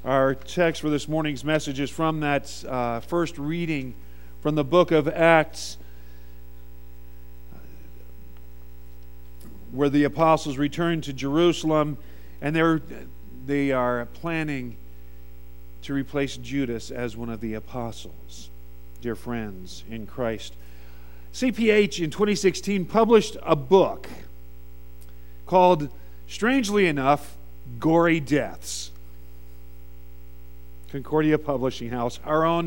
Our text for this morning's message is from that first reading from the book of Acts, where the apostles returned to Jerusalem, and they are planning to replace Judas as one of the apostles. Dear friends in Christ, CPH in 2016 published a book called, strangely enough, Gory Deaths. Concordia Publishing House, our own,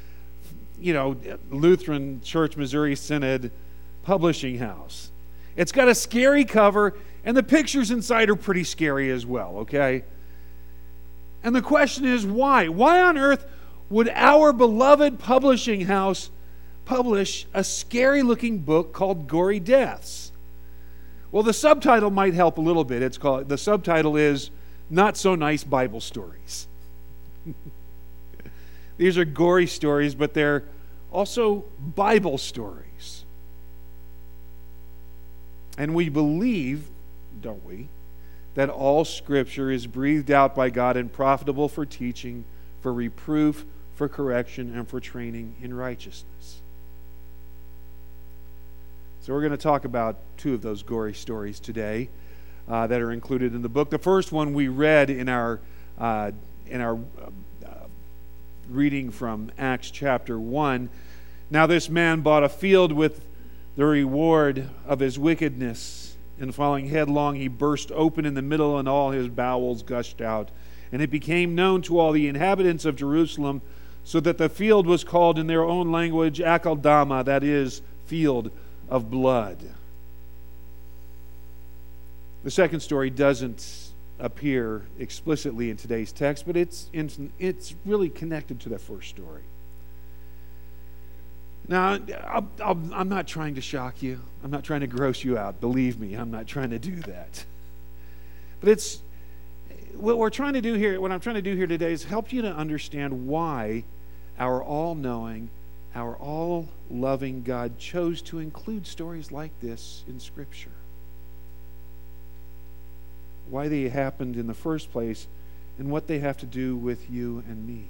Lutheran Church Missouri Synod publishing house. It's got a scary cover, and the pictures inside are pretty scary as well, okay? And the question is, why? Why on earth would our beloved publishing house publish a scary-looking book called Gory Deaths? Well, the subtitle might help a little bit. The subtitle is Not So Nice Bible Stories. These are gory stories, but they're also Bible stories. And we believe, don't we, that all Scripture is breathed out by God and profitable for teaching, for reproof, for correction, and for training in righteousness. So we're going to talk about two of those gory stories today that are included in the book. The first one we read in our reading from Acts chapter 1. Now this man bought a field with the reward of his wickedness, and falling headlong he burst open in the middle, and all his bowels gushed out. And it became known to all the inhabitants of Jerusalem, so that the field was called in their own language Akeldama, that is, field of blood. The second story doesn't appear explicitly in today's text, but it's really connected to that first story. Now, I'm not trying to shock you. I'm not trying to gross you out. Believe me, I'm not trying to do that. But it's what I'm trying to do here today is help you to understand why our all-knowing, our all-loving God chose to include stories like this in Scripture. Why they happened in the first place, and what they have to do with you and me.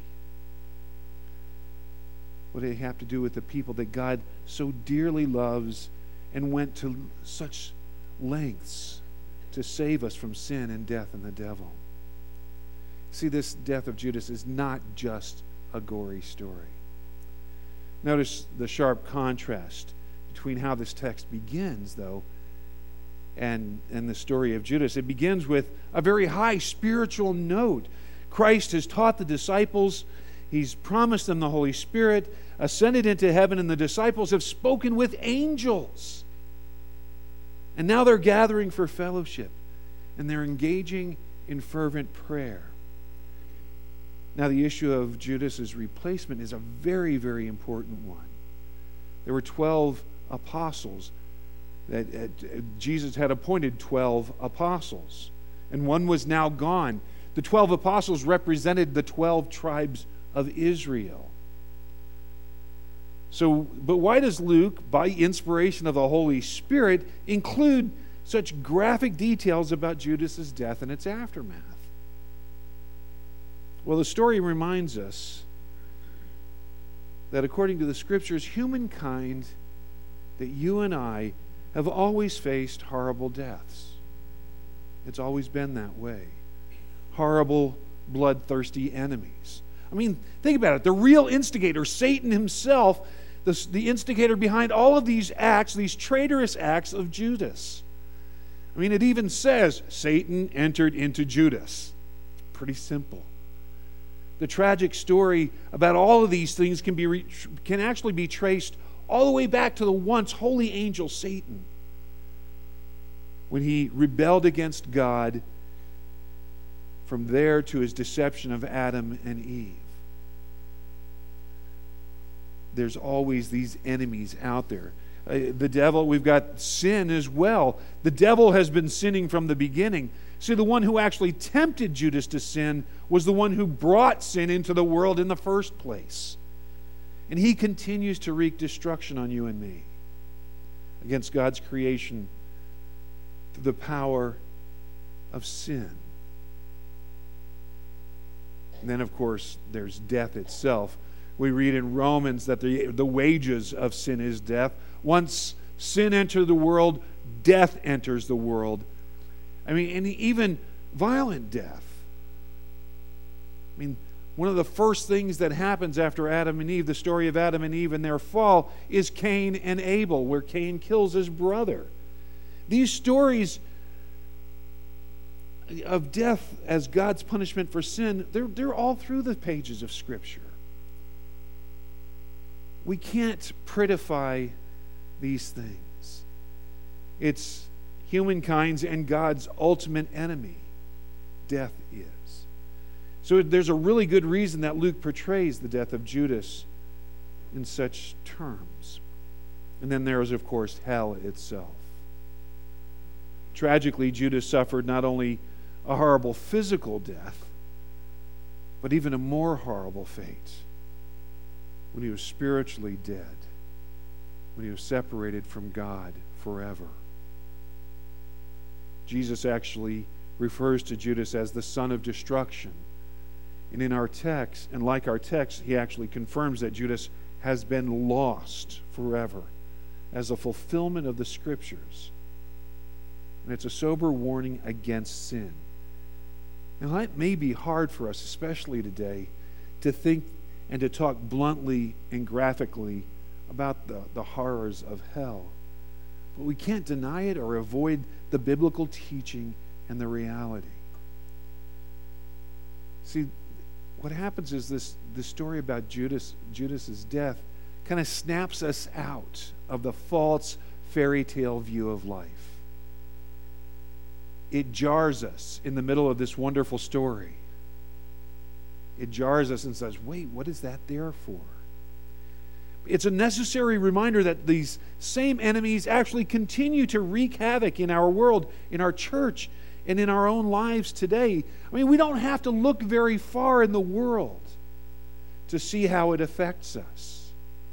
What they have to do with the people that God so dearly loves and went to such lengths to save us from sin and death and the devil. See, this death of Judas is not just a gory story. Notice the sharp contrast between how this text begins, though, and the story of Judas. It begins with a very high spiritual note. Christ has taught the disciples. He's promised them the Holy Spirit, ascended into heaven, and the disciples have spoken with angels. And now they're gathering for fellowship, and they're engaging in fervent prayer. Now, the issue of Judas's replacement is a very, very important one. There were 12 apostles. That Jesus had appointed 12 apostles, and one was now gone. The 12 apostles represented the 12 tribes of Israel. But why does Luke, by inspiration of the Holy Spirit, include such graphic details about Judas's death and its aftermath? Well, the story reminds us that according to the Scriptures, humankind, that you and I have always faced horrible deaths. It's always been that way. Horrible, bloodthirsty enemies. I mean, think about it. The real instigator, Satan himself, the instigator behind all of these acts, these traitorous acts of Judas. I mean, it even says, Satan entered into Judas. It's pretty simple. The tragic story about all of these things can actually be traced all the way back to the once holy angel Satan, when he rebelled against God, from there to his deception of Adam and Eve. There's always these enemies out there. The devil, we've got sin as well. The devil has been sinning from the beginning. See, the one who actually tempted Judas to sin was the one who brought sin into the world in the first place. And he continues to wreak destruction on you and me against God's creation through the power of sin. And then, of course, there's death itself. We read in Romans that the wages of sin is death. Once sin enters the world, death enters the world. I mean, and even violent death. I mean, one of the first things that happens after Adam and Eve, the story of Adam and Eve and their fall, is Cain and Abel, where Cain kills his brother. These stories of death as God's punishment for sin, they're all through the pages of Scripture. We can't prettify these things. It's humankind's and God's ultimate enemy. Death is. So there's a really good reason that Luke portrays the death of Judas in such terms. And then there is, of course, hell itself. Tragically, Judas suffered not only a horrible physical death, but even a more horrible fate when he was spiritually dead, when he was separated from God forever. Jesus actually refers to Judas as the son of destruction. And in our text, and like our text, he actually confirms that Judas has been lost forever as a fulfillment of the Scriptures. And it's a sober warning against sin. Now, that may be hard for us, especially today, to think and to talk bluntly and graphically about the horrors of hell. But we can't deny it or avoid the biblical teaching and the reality. See, what happens is this story about Judas's death kind of snaps us out of the false fairy tale view of life. It jars us in the middle of this wonderful story. It jars us and says, wait, what is that there for? It's a necessary reminder that these same enemies actually continue to wreak havoc in our world, in our church, and in our own lives today. I mean, we don't have to look very far in the world to see how it affects us.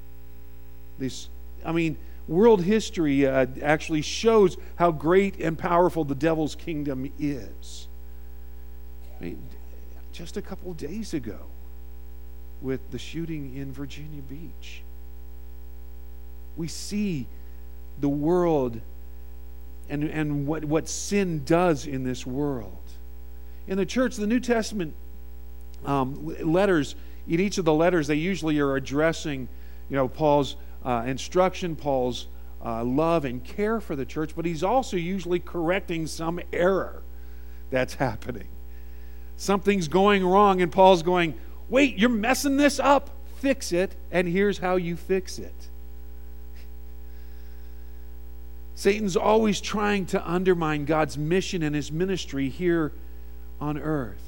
World history actually shows how great and powerful the devil's kingdom is. I mean, just a couple days ago with the shooting in Virginia Beach, we see the world and what sin does in this world. In the church, the New Testament letters, in each of the letters, they usually are addressing, Paul's instruction, Paul's love and care for the church, but he's also usually correcting some error that's happening. Something's going wrong, and Paul's going, wait, you're messing this up. Fix it, and here's how you fix it. Satan's always trying to undermine God's mission and his ministry here on earth.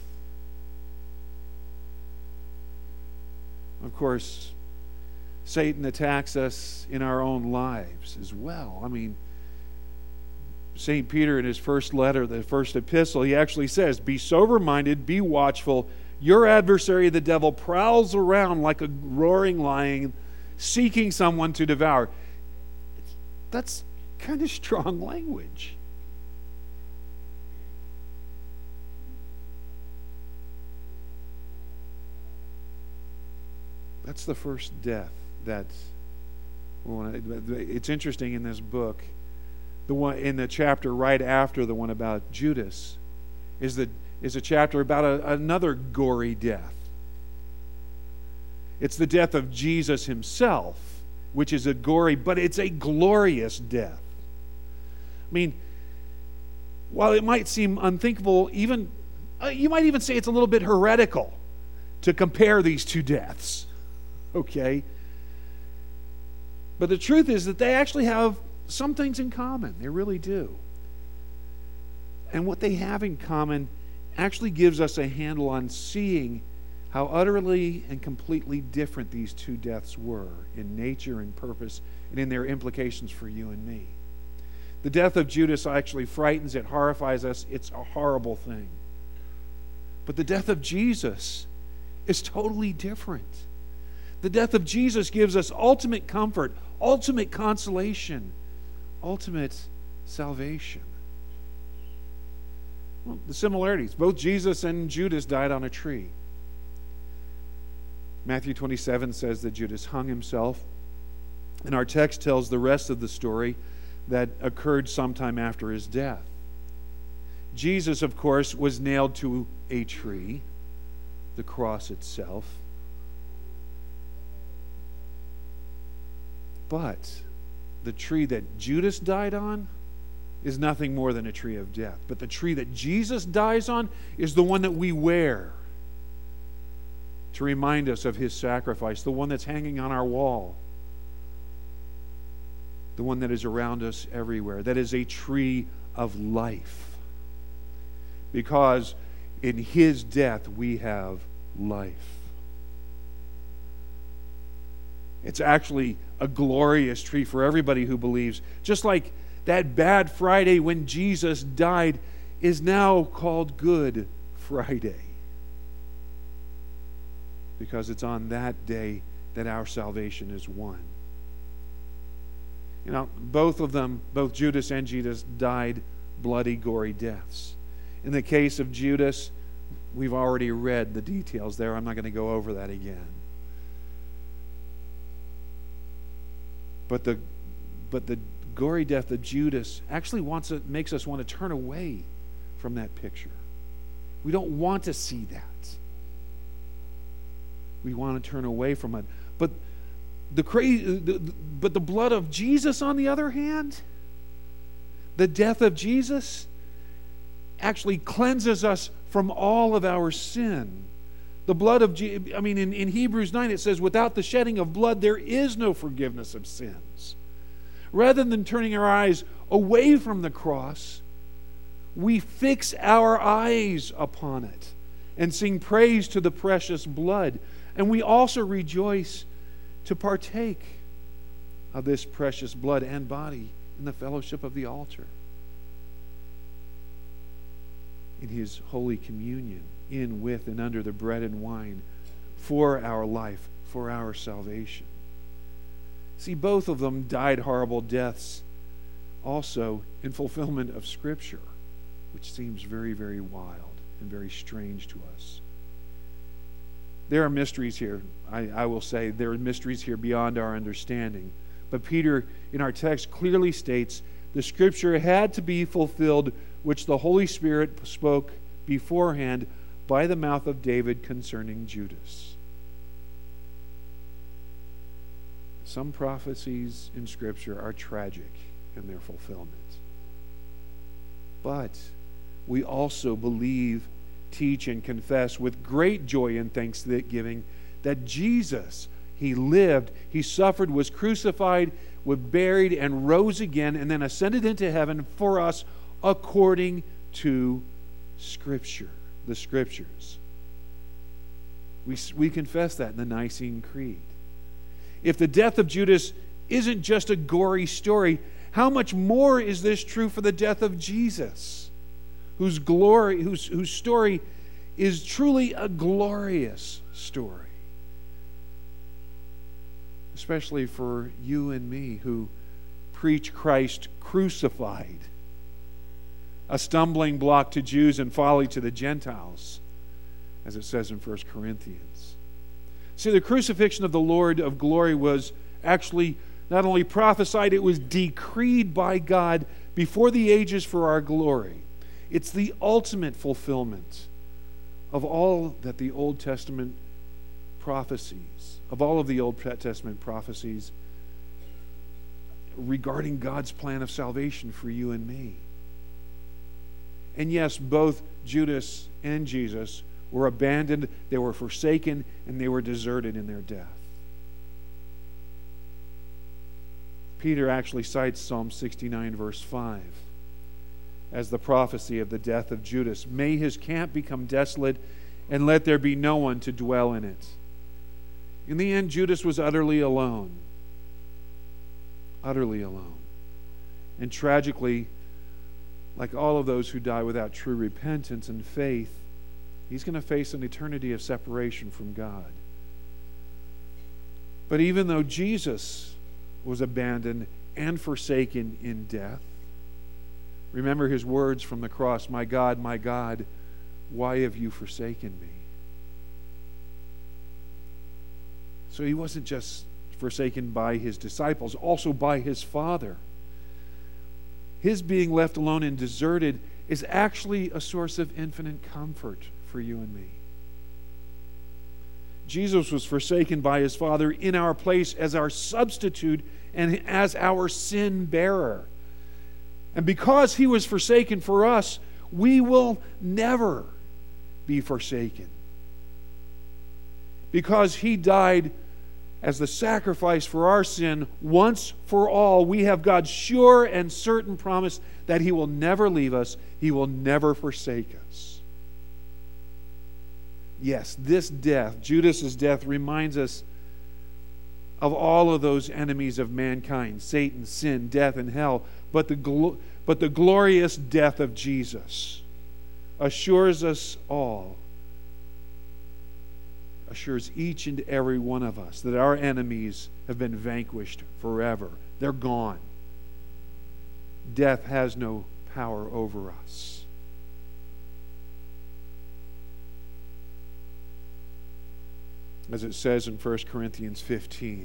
Of course, Satan attacks us in our own lives as well. I mean, St. Peter in his first letter, the first epistle, he actually says, be sober-minded, be watchful. Your adversary, the devil, prowls around like a roaring lion, seeking someone to devour. That's kind of strong language. That's the first death that it's interesting in this book. The one in the chapter right after the one about Judas is a chapter about another gory death. It's the death of Jesus himself, which is a gory, but it's a glorious death. I mean, while it might seem unthinkable, even you might even say it's a little bit heretical to compare these two deaths. Okay? But the truth is that they actually have some things in common. They really do. And what they have in common actually gives us a handle on seeing how utterly and completely different these two deaths were in nature and purpose and in their implications for you and me. The death of Judas actually frightens, it horrifies us. It's a horrible thing. But the death of Jesus is totally different. The death of Jesus gives us ultimate comfort, ultimate consolation, ultimate salvation. Well, the similarities. Both Jesus and Judas died on a tree. Matthew 27 says that Judas hung himself. And our text tells the rest of the story that occurred sometime after his death. Jesus, of course, was nailed to a tree, the cross itself. But the tree that Judas died on is nothing more than a tree of death. But the tree that Jesus dies on is the one that we wear to remind us of his sacrifice, the one that's hanging on our wall, the one that is around us everywhere. That is a tree of life. Because in his death we have life. It's actually a glorious tree for everybody who believes. Just like that bad Friday when Jesus died is now called Good Friday. Because it's on that day that our salvation is won. You know, both of them, both Judas and Jesus, died bloody, gory deaths. In the case of Judas, we've already read the details there. I'm not going to go over that again. But the gory death of Judas actually makes us want to turn away from that picture. We don't want to see that. We want to turn away from it. But the blood of Jesus, on the other hand, the death of Jesus actually cleanses us from all of our sin. The blood of in Hebrews 9 it says, without the shedding of blood there is no forgiveness of sins. Rather than turning our eyes away from the cross, we fix our eyes upon it and sing praise to the precious blood. And we also rejoice to partake of this precious blood and body in the fellowship of the altar, in his holy communion, in, with, and under the bread and wine, for our life, for our salvation. See, both of them died horrible deaths also in fulfillment of Scripture, which seems very, very wild and very strange to us. There are mysteries here. I will say there are mysteries here beyond our understanding. But Peter, in our text, clearly states the Scripture had to be fulfilled, which the Holy Spirit spoke beforehand by the mouth of David concerning Judas. Some prophecies in Scripture are tragic in their fulfillment. But we also believe, teach, and confess with great joy and thanksgiving that Jesus, he lived, he suffered, was crucified, was buried, and rose again, and then ascended into heaven for us according to Scripture, the Scriptures. We confess that in the Nicene Creed. If the death of Judas isn't just a gory story, how much more is this true for the death of Jesus, whose story is truly a glorious story? Especially for you and me who preach Christ crucified, a stumbling block to Jews and folly to the Gentiles, as it says in 1 Corinthians. See, the crucifixion of the Lord of glory was actually not only prophesied, it was decreed by God before the ages for our glory. It's the ultimate fulfillment of all that the Old Testament prophecies, of all of the Old Testament prophecies regarding God's plan of salvation for you and me. And yes, both Judas and Jesus were abandoned, they were forsaken, and they were deserted in their death. Peter actually cites Psalm 69, verse 5, as the prophecy of the death of Judas. May his camp become desolate, and let there be no one to dwell in it. In the end, Judas was utterly alone. Utterly alone. And tragically, like all of those who die without true repentance and faith, he's going to face an eternity of separation from God. But even though Jesus was abandoned and forsaken in death, remember his words from the cross, my God, why have you forsaken me?" So he wasn't just forsaken by his disciples, also by his Father. His being left alone and deserted is actually a source of infinite comfort for you and me. Jesus was forsaken by his Father in our place as our substitute and as our sin bearer. And because he was forsaken for us, we will never be forsaken. Because he died as the sacrifice for our sin once for all, we have God's sure and certain promise that he will never leave us, he will never forsake us. Yes, this death, Judas's death, reminds us of all of those enemies of mankind, Satan, sin, death, and hell. But the glorious death of Jesus assures us all, assures each and every one of us that our enemies have been vanquished forever. They're gone. Death has no power over us. As it says in 1 Corinthians 15,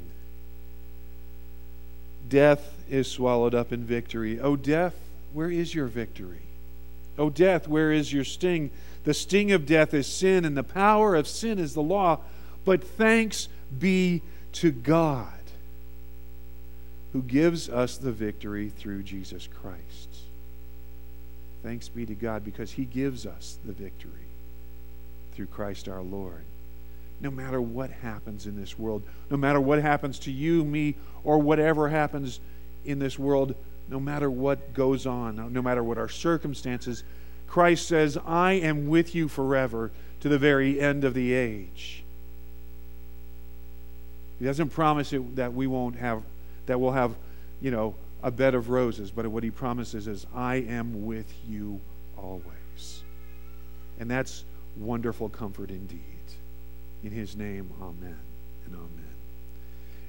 death is swallowed up in victory. O death, where is your victory? O death, where is your sting? The sting of death is sin, and the power of sin is the law. But thanks be to God, who gives us the victory through Jesus Christ. Thanks be to God, because he gives us the victory through Christ our Lord. No matter what happens in this world, no matter what happens to you, me, or whatever happens in this world, no matter what goes on, no matter what our circumstances, Christ says, I am with you forever to the very end of the age. He doesn't promise that we'll have, a bed of roses, but what he promises is, I am with you always. And that's wonderful comfort indeed. In his name, amen and amen.